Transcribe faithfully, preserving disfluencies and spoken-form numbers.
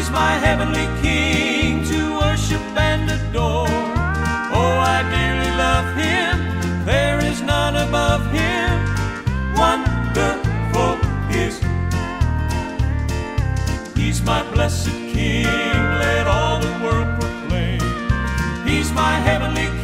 He's my heavenly King to worship and adore. Oh, I dearly love Him, there is none above Him. Wonderful is He's my blessed King, let all the world proclaim. He's my heavenly King.